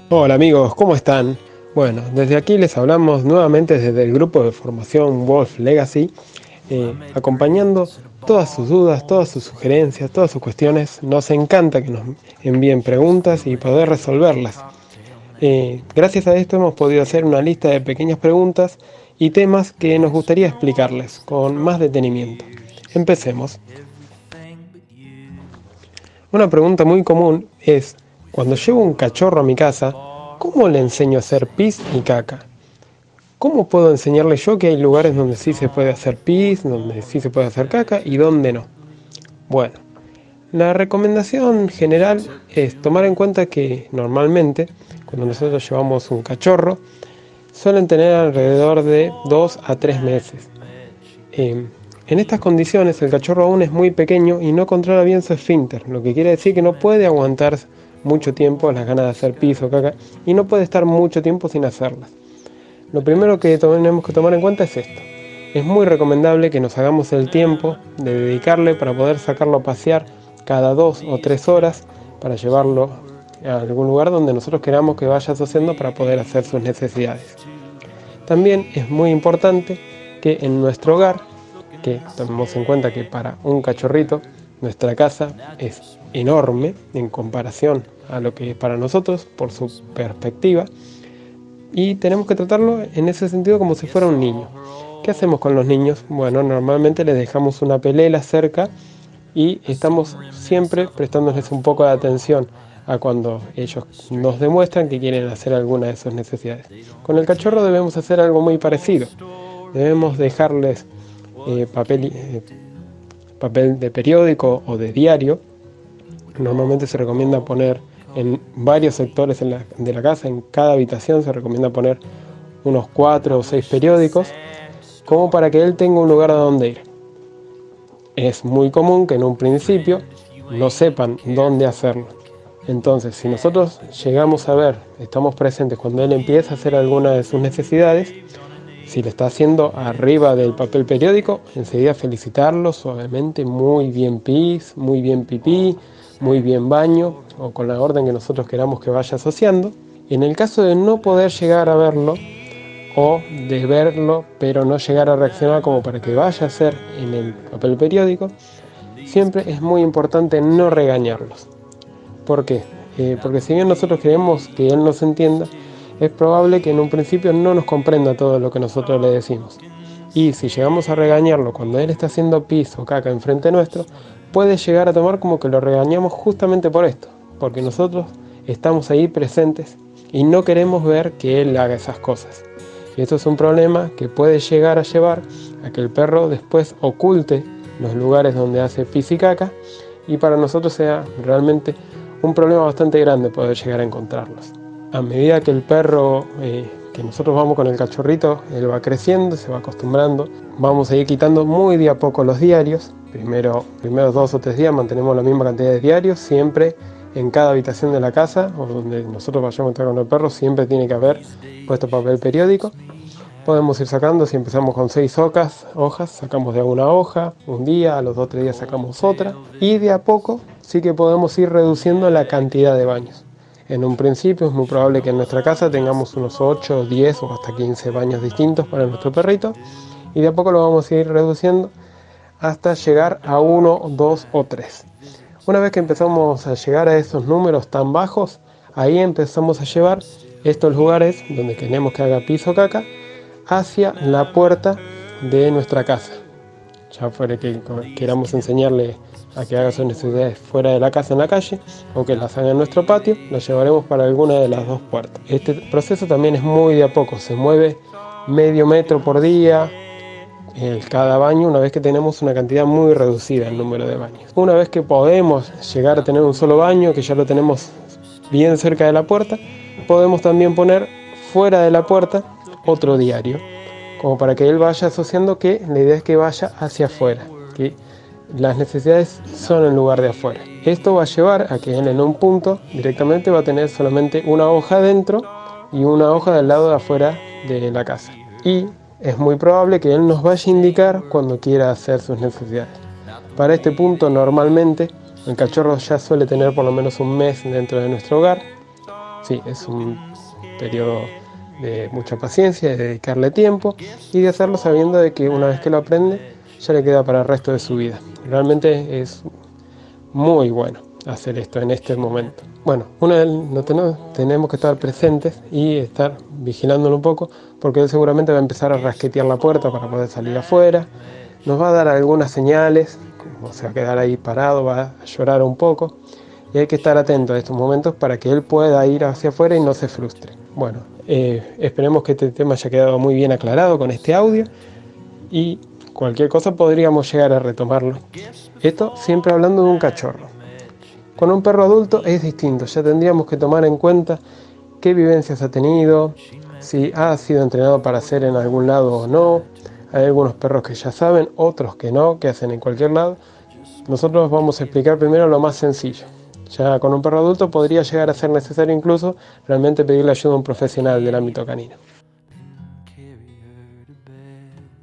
Hola amigos, ¿cómo están? Bueno, desde aquí les hablamos nuevamente desde el grupo de formación Wolf Legacy, acompañando todas sus dudas, todas sus sugerencias, todas sus cuestiones. Nos encanta que nos envíen preguntas y poder resolverlas. Gracias a esto hemos podido hacer una lista de pequeñas preguntas y temas que nos gustaría explicarles con más detenimiento. Empecemos. Una pregunta muy común es, cuando llevo un cachorro a mi casa, ¿cómo le enseño a hacer pis y caca? ¿Cómo puedo enseñarle yo que hay lugares donde sí se puede hacer pis, donde sí se puede hacer caca y donde no? Bueno, la recomendación general es tomar en cuenta que normalmente, cuando nosotros llevamos un cachorro, suelen tener alrededor de 2 a 3 meses. En estas condiciones el cachorro aún es muy pequeño y no controla bien su esfínter, lo que quiere decir que no puede aguantar mucho tiempo las ganas de hacer pis o caca y no puede estar mucho tiempo sin hacerlas. Lo primero que tenemos que tomar en cuenta es esto. Es muy recomendable que nos hagamos el tiempo de dedicarle para poder sacarlo a pasear cada 2 o 3 horas para llevarlo a algún lugar donde nosotros queramos que vaya asociando para poder hacer sus necesidades. También es muy importante que en nuestro hogar, que tomemos en cuenta que para un cachorrito nuestra casa es enorme en comparación a lo que es para nosotros por su perspectiva, y tenemos que tratarlo en ese sentido como si fuera un niño. ¿Qué hacemos con los niños? Bueno, normalmente les dejamos una pelela cerca y estamos siempre prestándoles un poco de atención a cuando ellos nos demuestran que quieren hacer alguna de sus necesidades. Con el cachorro debemos hacer algo muy parecido. Debemos dejarles papel de periódico o de diario. Normalmente se recomienda poner en varios sectores de la casa, en cada habitación se recomienda poner unos 4 o 6 periódicos, como para que él tenga un lugar a donde ir. Es muy común que en un principio no sepan dónde hacerlo. Entonces, si nosotros llegamos a ver, estamos presentes cuando él empieza a hacer alguna de sus necesidades, si lo está haciendo arriba del papel periódico, enseguida felicitarlo suavemente, muy bien pis, muy bien pipí, muy bien baño, o con la orden que nosotros queramos que vaya asociando. Y en el caso de no poder llegar a verlo, o de verlo pero no llegar a reaccionar como para que vaya a hacer en el papel periódico, siempre es muy importante no regañarlos. ¿Por qué? Porque si bien nosotros queremos que él nos entienda, es probable que en un principio no nos comprenda todo lo que nosotros le decimos. Y si llegamos a regañarlo cuando él está haciendo pis o caca enfrente nuestro, puede llegar a tomar como que lo regañamos justamente por esto, porque nosotros estamos ahí presentes y no queremos ver que él haga esas cosas. Y esto es un problema que puede llegar a llevar a que el perro después oculte los lugares donde hace pis y caca, y para nosotros sea realmente un problema bastante grande poder llegar a encontrarlos. A medida que el perro, que nosotros vamos con el cachorrito, él va creciendo, se va acostumbrando, vamos a ir quitando muy de a poco los diarios. Primeros 2 o 3 días mantenemos la misma cantidad de diarios, siempre en cada habitación de la casa o donde nosotros vayamos a estar con el perro, siempre tiene que haber puesto papel periódico. Podemos ir sacando, si empezamos con 6 hojas, sacamos de una hoja, un día, a los 2 o 3 días sacamos otra, y de a poco sí que podemos ir reduciendo la cantidad de baños. En un principio es muy probable que en nuestra casa tengamos unos 8, 10 o hasta 15 baños distintos para nuestro perrito, y de a poco lo vamos a ir reduciendo hasta llegar a 1, 2 o 3. Una vez que empezamos a llegar a esos números tan bajos, ahí empezamos a llevar estos lugares donde queremos que haga pis o caca hacia la puerta de nuestra casa. Ya fuera que queramos enseñarle a que haga sus necesidades fuera de la casa en la calle o que las haga en nuestro patio, lo llevaremos para alguna de las dos puertas. Este proceso también es muy de a poco, se mueve medio metro por día cada baño, una vez que tenemos una cantidad muy reducida el número de baños. Una vez que podemos llegar a tener un solo baño, que ya lo tenemos bien cerca de la puerta, podemos también poner fuera de la puerta otro diario, como para que él vaya asociando que la idea es que vaya hacia afuera, que las necesidades son en lugar de afuera. Esto va a llevar a que él en un punto directamente va a tener solamente una hoja dentro y una hoja del lado de afuera de la casa. Y es muy probable que él nos vaya a indicar cuando quiera hacer sus necesidades. Para este punto normalmente el cachorro ya suele tener por lo menos un mes dentro de nuestro hogar. sí, es un periodo de mucha paciencia, de dedicarle tiempo y de hacerlo sabiendo de que una vez que lo aprende ya le queda para el resto de su vida. Realmente es muy bueno hacer esto en este momento. Bueno, tenemos que estar presentes y estar vigilándolo un poco, porque él seguramente va a empezar a rasquetear la puerta para poder salir afuera. Nos va a dar algunas señales, como se va a quedar ahí parado, va a llorar un poco. Y hay que estar atento a estos momentos para que él pueda ir hacia afuera y no se frustre. Bueno, esperemos que este tema haya quedado muy bien aclarado con este audio y cualquier cosa podríamos llegar a retomarlo. Esto siempre hablando de un cachorro. Con un perro adulto es distinto, ya tendríamos que tomar en cuenta qué vivencias ha tenido, si ha sido entrenado para hacer en algún lado o no. Hay algunos perros que ya saben, otros que no, que hacen en cualquier lado. Nosotros vamos a explicar primero lo más sencillo. Ya con un perro adulto podría llegar a ser necesario incluso realmente pedirle ayuda a un profesional del ámbito canino.